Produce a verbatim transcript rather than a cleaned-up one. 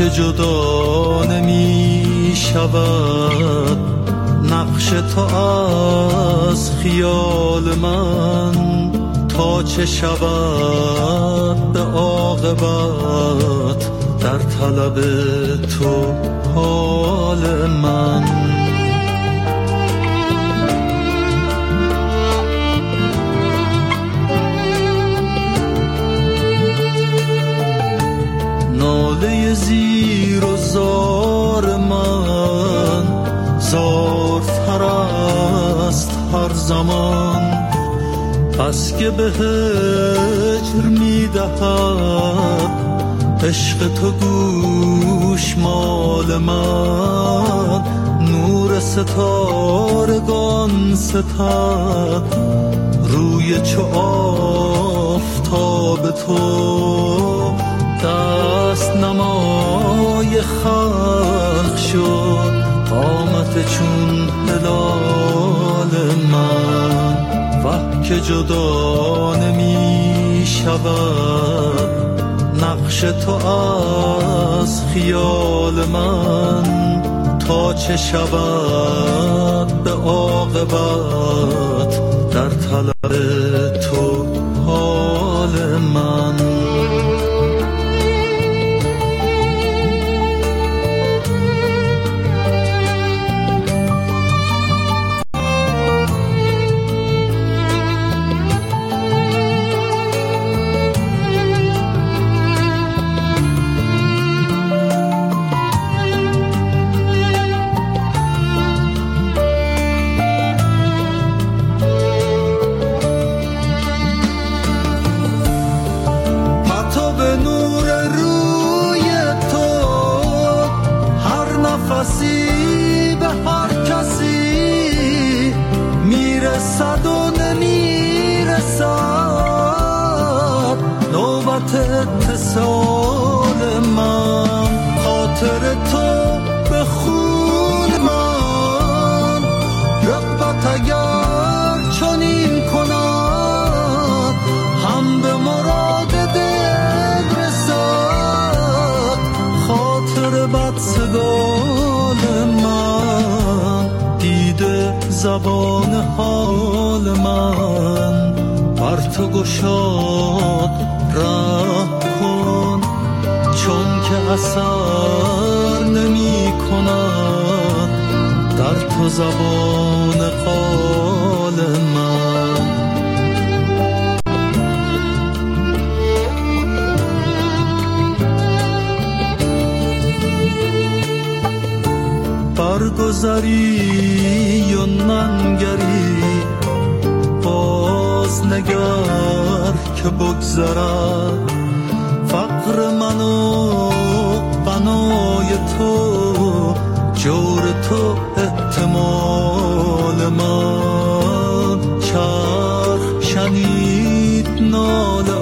که جدا نمی شود نقش تو از خیال من تا چه شود به عاقبت در طلب تو حال من. ناله زیر و زار من زارتر است هر زمان، بس که به هجر می دهد عشق تو گوشمال من. نور ستارگان ستد روی چو آفتاب تو، دست نمای خلق شد قامت چون هلال من. وه که جدا نمی شود نقش تو از خیال من تا چه شود به عاقبت در طلب تو حال من. به هر کسی میرسد و نمیرسد نوبت اتصال من. خاطر تو به خون من رغبت اگر چنین کند هم به مراد دل رسد. خاطر بدسگال من دیده زبان حال من بر تو گشاد راه کن، چون که اثر نمی کند در تو زبان قال من. برگذری و ننگری باز نگر که بگذرد فقر من و بنای تو، جور تو احتمال من. چرخ شنید ناله